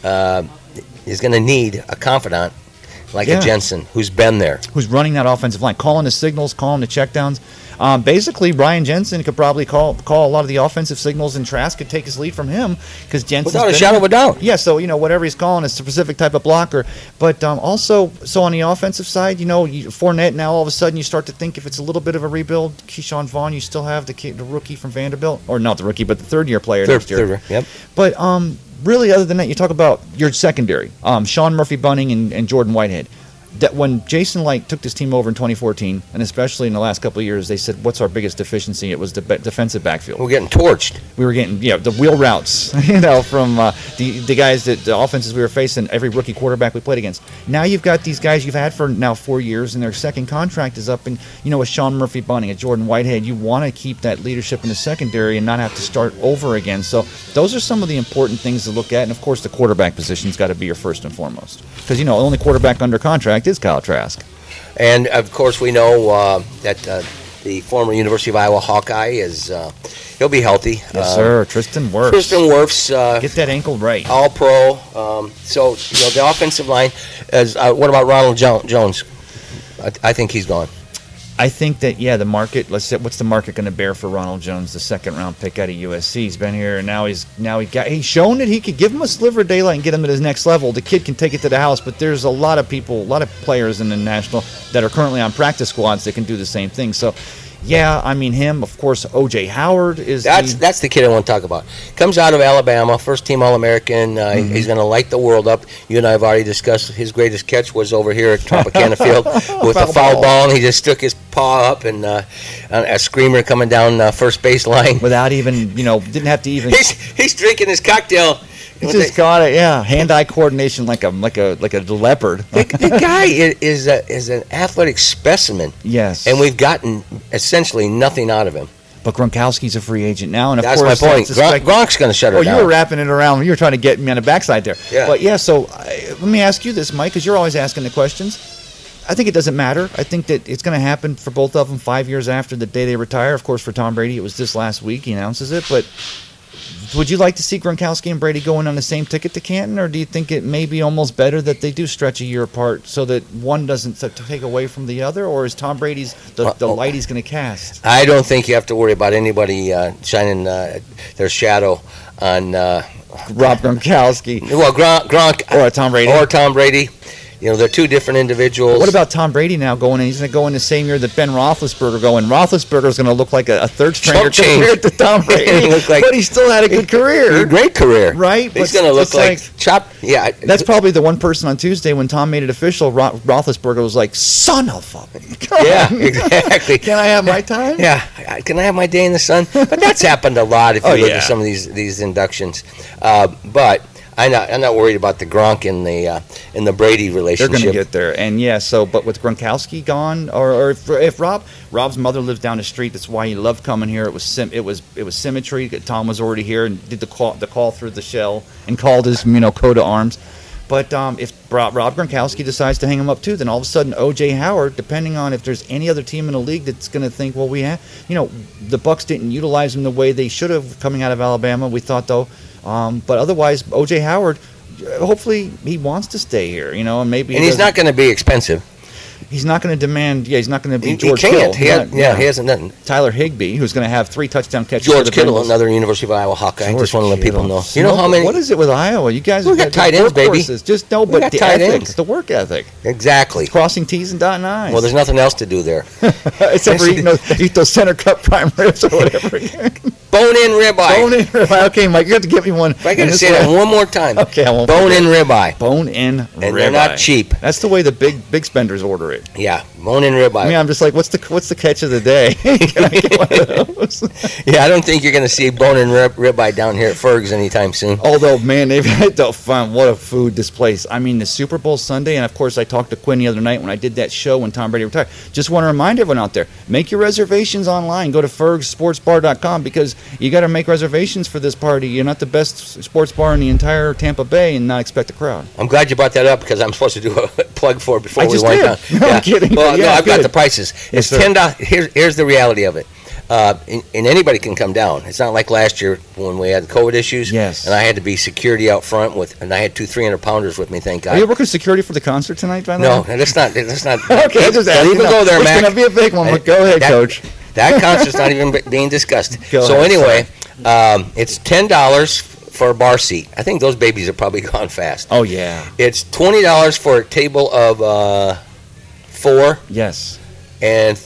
is going to need a confidant like a Jensen who's been there. Who's running that offensive line, calling the signals, calling the checkdowns. Basically, Brian Jensen could probably call a lot of the offensive signals, and Trask could take his lead from him because Jensen, without a shadow of a doubt. Yeah, so whatever he's calling is a specific type of blocker. But also, on the offensive side, Fournette. Now all of a sudden you start to think if it's a little bit of a rebuild, Keyshawn Vaughn, you still have the rookie from Vanderbilt, or not the rookie, but the third-year player next year. Yep. But really, other than that, you talk about your secondary, Sean Murphy-Bunting and Jordan Whitehead. That when Jason Light took this team over in 2014, and especially in the last couple of years, they said, "What's our biggest deficiency?" It was the defensive backfield. We're getting torched. We were getting the wheel routes, from the guys the offenses we were facing. Every rookie quarterback we played against. Now you've got these guys you've had for now 4 years, and their second contract is up. And with Sean Murphy-Bunting, a Jordan Whitehead, you want to keep that leadership in the secondary and not have to start over again. So those are some of the important things to look at. And of course, the quarterback position's got to be your first and foremost, because the only quarterback under contract is Kyle Trask. And of course we know that the former University of Iowa Hawkeye he'll be healthy. Yes, sir. Tristan Wirfs. Get that ankle right. All pro. So the offensive line is. What about Ronald Jones? I think he's gone. I think that the market. Let's say, what's the market going to bear for Ronald Jones, the second-round pick out of USC? He's been here, and he's shown that he could give him a sliver of daylight and get him to his next level. The kid can take it to the house, but there's a lot of players in the national that are currently on practice squads that can do the same thing. So, him, of course. O.J. Howard is. That's the kid I want to talk about. Comes out of Alabama, first-team All-American. He's going to light the world up. You and I have already discussed his greatest catch was over here at Tropicana Field with a foul ball, and he just stuck his paw up and a screamer coming down first base line without even didn't have to even. He's drinking his cocktail. He just got it, hand-eye coordination like a leopard. The guy is an athletic specimen. Yes, and we've gotten essentially nothing out of him. But Gronkowski's a free agent now, and of that's course, my point. Gronk's going to shut her down. You were wrapping it around. You were trying to get me on the backside there. Yeah. But so let me ask you this, Mike, because you're always asking the questions. I think it doesn't matter. I think that it's going to happen for both of them 5 years after the day they retire. Of course, for Tom Brady, it was this last week. He announces it, but. Would you like to see Gronkowski and Brady going on the same ticket to Canton, or do you think it may be almost better that they do stretch a year apart so that one doesn't take away from the other, or is Tom Brady's the light he's going to cast? I don't think you have to worry about anybody shining their shadow on Rob Gronkowski. Well, Gronk or Tom Brady. They're two different individuals. But what about Tom Brady now going in? He's going to go in the same year that Ben Roethlisberger going. Roethlisberger's going to look like a third-stringer compared to Tom Brady. But he still had a good career. A great career. Right? He's going to look like chop. Yeah. That's probably the one person on Tuesday when Tom made it official, Roethlisberger was like, son of a... Yeah, exactly. Can I have my time? Yeah. Can I have my day in the sun? But that's happened a lot if you look at some of these inductions. But I'm not worried about the Gronk and the Brady relationship. They're going to get there, and but with Gronkowski gone, or if Rob's mother lives down the street, that's why he loved coming here. It was symmetry. Tom was already here and did the call through the shell and called his coat of arms. But if Rob Gronkowski decides to hang him up too, then all of a sudden O.J. Howard, depending on if there's any other team in the league that's going to think, well, the Bucks didn't utilize him the way they should have coming out of Alabama. We thought though, but otherwise O.J. Howard, hopefully he wants to stay here, and maybe. And he's not going to be expensive. He's not going to demand. Yeah, he's not going to be George he can't. Kittle. He hasn't done. Tyler Higbee, who's going to have 3 touchdown catches. George Kittle, another University of Iowa Hawkeye. I just want to let people know. You know how many? What is it with Iowa? You guys got tight ends, baby. Just no, but the ethics, the work ethic. Exactly. Crossing T's and dotting I's. Well, there's nothing else to do there. Except for eat those center cut prime ribs or whatever. Bone-in ribeye. Bone-in ribeye. Okay, Mike, you have to give me one. If I got to say that one more time. Okay, I won't. Bone-in ribeye. Bone-in ribeye. And they're not cheap. That's the way the big spenders order it. Yeah, bone-in ribeye. I mean, I'm just like, what's the catch of the day? Can I get one of those? Yeah, I don't think you're going to see bone-in ribeye down here at Ferg's anytime soon. Although, man, they've had the fun. What a food this place. I mean, the Super Bowl Sunday, and of course, I talked to Quinn the other night when I did that show when Tom Brady retired. Just want to remind everyone out there, make your reservations online. Go to fergsportsbar.com because you got to make reservations for this party. You're not the best sports bar in the entire Tampa Bay and not expect a crowd. I'm glad you brought that up because I'm supposed to do a plug for it before we went down. No, I'm kidding. Well, yeah, no, I've got the prices. Yes, it's $10. Here's the reality of it. And anybody can come down. It's not like last year when we had COVID issues. Yes. And I had to be security out front and I had 2 300-pounders with me. Thank God. Are you working security for the concert tonight, by the way? No, that's not. Okay, just don't even go there, Mac. It's going to be a big one, but go ahead, Coach. That concert's not even being discussed. Go ahead, anyway, it's $10 for a bar seat. I think those babies are probably gone fast. Oh yeah. It's $20 for a table of 4. Yes. And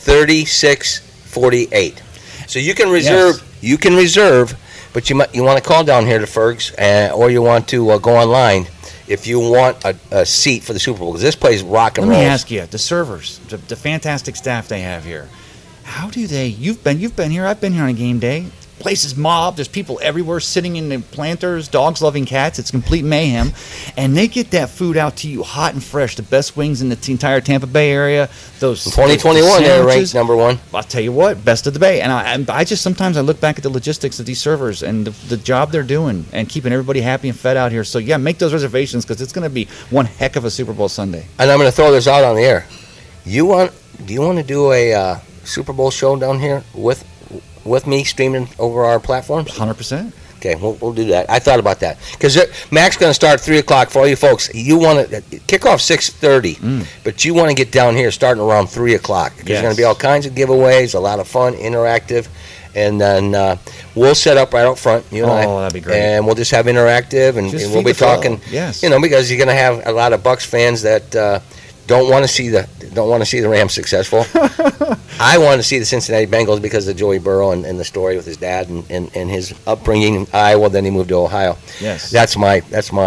$36.48. So you can reserve. Yes. You can reserve, but you want to call down here to Ferg's, or you want to go online if you want a seat for the Super Bowl. Because this place rock and roll. Let me ask you, the servers, the fantastic staff they have here. How do they? You've been here. I've been here on a game day. Place is mobbed. There's people everywhere sitting in the planters, dogs loving cats. It's complete mayhem. And they get that food out to you hot and fresh. The best wings in the entire Tampa Bay area. Those 2021, they're ranked number 1. I'll tell you what, best of the Bay. And I just sometimes I look back at the logistics of these servers and the job they're doing and keeping everybody happy and fed out here. So, yeah, make those reservations because it's going to be one heck of a Super Bowl Sunday. And I'm going to throw this out on the air. Do you want to do a Super Bowl show down here with me streaming over our platforms? 100%. Okay, we'll do that. I thought about that because Mac's going to start at 3 o'clock for all you folks. You want to kick off 6:30, but you want to get down here starting around 3 o'clock. There's going to be all kinds of giveaways, a lot of fun, interactive, and then we'll set up right out front. You and I, that'd be great. And we'll just have interactive, and we'll be talking. Yes. Because you're going to have a lot of Bucks fans that don't want to see the Rams successful. I want to see the Cincinnati Bengals because of Joey Burrow and the story with his dad and his upbringing in Iowa. Then he moved to Ohio. Yes, that's my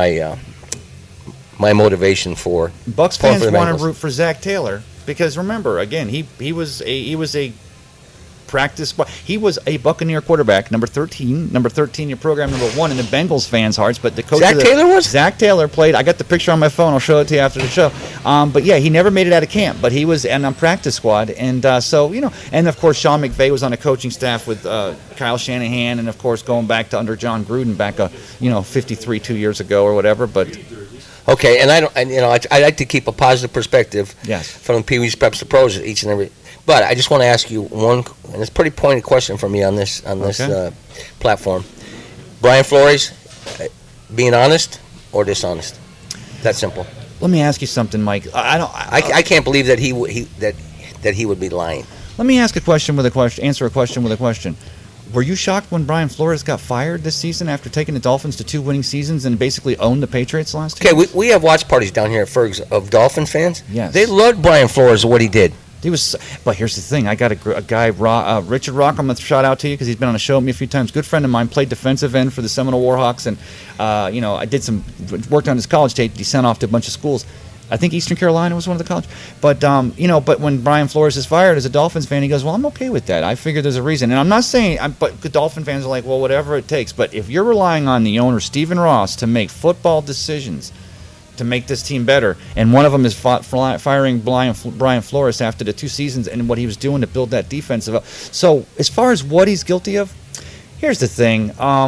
motivation for Bucks fans want to root for Zach Taylor because remember again he was a practice. He was a Buccaneer quarterback, number 13, your program number 1 in the Bengals fans' hearts. But the coach Zach Taylor played. I got the picture on my phone. I'll show it to you after the show. But yeah, he never made it out of camp, but he was on practice squad, and and of course Sean McVay was on a coaching staff with Kyle Shanahan, and of course going back to under John Gruden back 53 2 years ago or whatever. But okay, and I like to keep a positive perspective. Yes. From Pee Wee's Preps to Pros each and every. But I just want to ask you one, and it's a pretty pointed question for me on this platform. Brian Flores, being honest or dishonest? That's simple. Let me ask you something, Mike. I can't believe that he would be lying. Let me ask a question with a question. Answer a question with a question. Were you shocked when Brian Flores got fired this season after taking the Dolphins to 2 winning seasons and basically owned the Patriots last year? Okay, we have watch parties down here at Ferg's of Dolphin fans. Yes. They loved Brian Flores and what he did. But here's the thing. I got a guy, Richard Rock, I'm going to shout out to you because he's been on the show with me a few times. Good friend of mine, played defensive end for the Seminole Warhawks, and I did some worked on his college tape. He sent off to a bunch of schools. I think Eastern Carolina was one of the colleges. But, but when Brian Flores is fired as a Dolphins fan, he goes, well, I'm okay with that. I figure there's a reason. And I'm not saying, but the Dolphin fans are like, well, whatever it takes. But if you're relying on the owner, Stephen Ross, to make football decisions to make this team better, and one of them is firing Brian Flores after the 2 seasons and what he was doing to build that defense. So as far as what he's guilty of, here's the thing.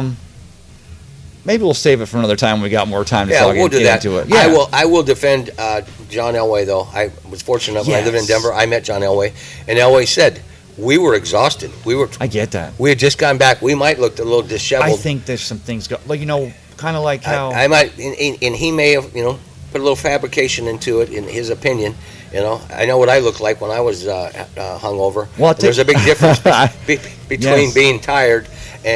Maybe we'll save it for another time when we got more time to talk we'll do that. Into it. Yeah. I will defend John Elway, though. I was fortunate when I lived in Denver. I met John Elway, and Elway said, we were exhausted. I get that. We had just gotten back. We might look a little disheveled. I think there's some things, kind of like how... I might, and he may have, put a little fabrication into it, in his opinion. I know what I looked like when I was hungover. Well, there's a big difference between being tired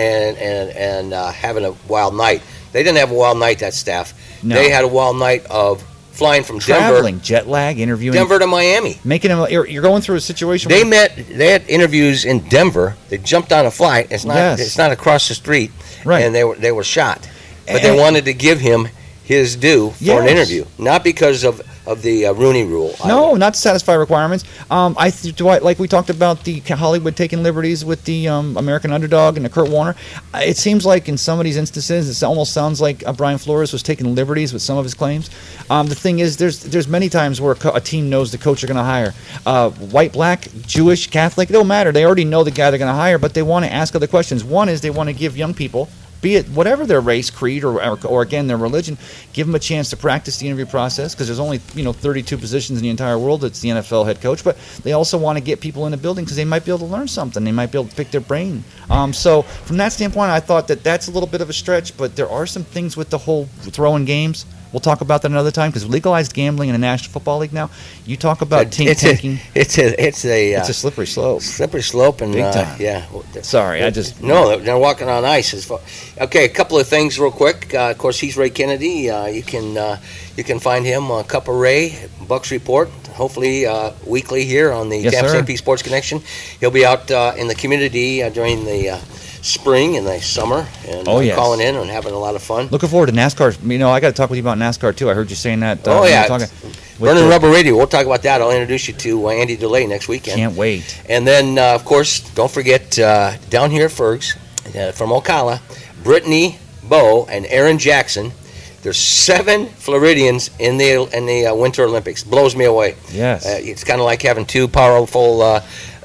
and having a wild night. They didn't have a wild night, that staff. No. They had a wild night of flying from traveling, Denver, jet lag, interviewing Denver to Miami. You're going through a situation. They had interviews in Denver. They jumped on a flight. It's not across the street, right? And they were shot, but they wanted to give him his due for an interview, not because of the Rooney Rule. No, not to satisfy requirements. Like we talked about the Hollywood taking liberties with the American Underdog and the Kurt Warner. It seems like in some of these instances, it almost sounds like Brian Flores was taking liberties with some of his claims. The thing is, there's many times where a team knows the coach they're going to hire. White, black, Jewish, Catholic, it don't matter. They already know the guy they're going to hire, but they want to ask other questions. One is they want to give young people, be it whatever their race, creed, or again, their religion, give them a chance to practice the interview process, because there's only 32 positions in the entire world that's the NFL head coach, but they also want to get people in the building because they might be able to learn something. They might be able to pick their brain. So from that standpoint, I thought that's a little bit of a stretch, but there are some things with the whole throwing games. We'll talk about that another time, because legalized gambling in the National Football League now, you talk about tanking. It's a slippery slope. Slippery slope, and big time. Yeah. Sorry, they're walking on ice. Okay, a couple of things real quick. Of course, he's Ray Kennedy. You can find him on Cup of Ray, Bucks Report, hopefully weekly here on the Tampa St. Pete Sports Connection. He'll be out in the community during the spring and the summer, and calling in and having a lot of fun. Looking forward to NASCAR. I got to talk with you about NASCAR too. I heard you saying that. Burning Rubber Radio. We'll talk about that. I'll introduce you to Andy DeLay next weekend. Can't wait. And then, of course, don't forget down here at Fergs from Ocala, Brittany Bowe and Aaron Jackson. There's 7 Floridians in the Winter Olympics. Blows me away. Yes. It's kind of like having 2 powerful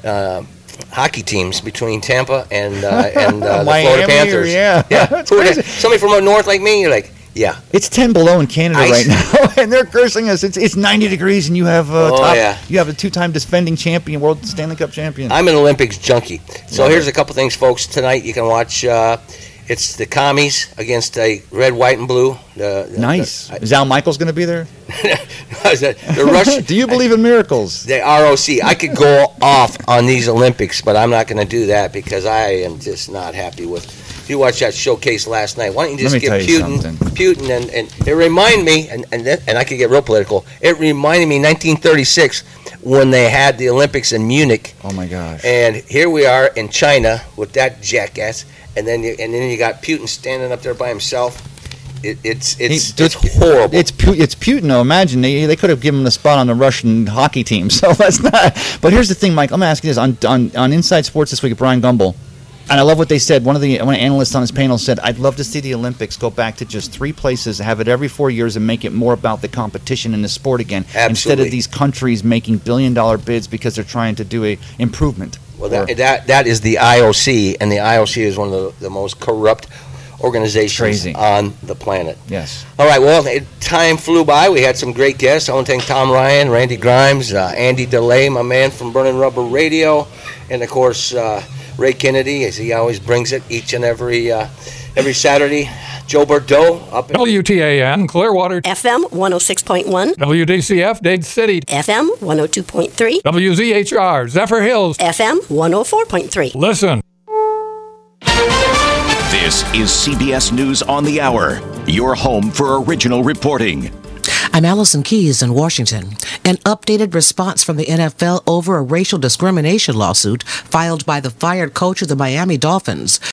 hockey teams between Tampa and the Florida Panthers. Somebody from up north like me, you're like, yeah. It's 10 below in Canada right now, and they're cursing us. It's 90 degrees, and you have you have a 2-time defending champion, World Stanley Cup champion. I'm an Olympics junkie. So here's a couple things, folks. Tonight you can watch. It's the Commies against a red, white, and blue. Nice. Is Al Michaels going to be there? The Russian. Do you believe in miracles? The ROC. I could go off on these Olympics, but I'm not going to do that because I am just not happy with. If you watched that showcase last night, why don't you just give Putin and it reminded me, and I could get real political. It reminded me 1936 when they had the Olympics in Munich. Oh my gosh! And here we are in China with that jackass. And then you got Putin standing up there by himself. It's horrible. It's Putin. Though. Imagine they could have given him the spot on the Russian hockey team. So that's not. But here's the thing, Mike. I'm asking this on Inside Sports this week. Brian Gumbel, and I love what they said. One of the analysts on his panel said, "I'd love to see the Olympics go back to just 3 places, have it every 4 years, and make it more about the competition in the sport again, instead of these countries making billion-dollar bids because they're trying to do a improvement." Well, that is the IOC, and the IOC is one of the most corrupt organizations on the planet. Yes. All right, well, time flew by. We had some great guests. I want to thank Tom Ryan, Randy Grimes, Andy DeLay, my man from Burning Rubber Radio, and, of course, Ray Kennedy, as he always brings it each and every Saturday. Joe Bordeaux up in WTAN, Clearwater. FM 106.1. WDCF, Dade City. FM 102.3. WZHR, Zephyr Hills. FM 104.3. Listen. This is CBS News on the Hour, your home for original reporting. I'm Allison Keyes in Washington. An updated response from the NFL over a racial discrimination lawsuit filed by the fired coach of the Miami Dolphins.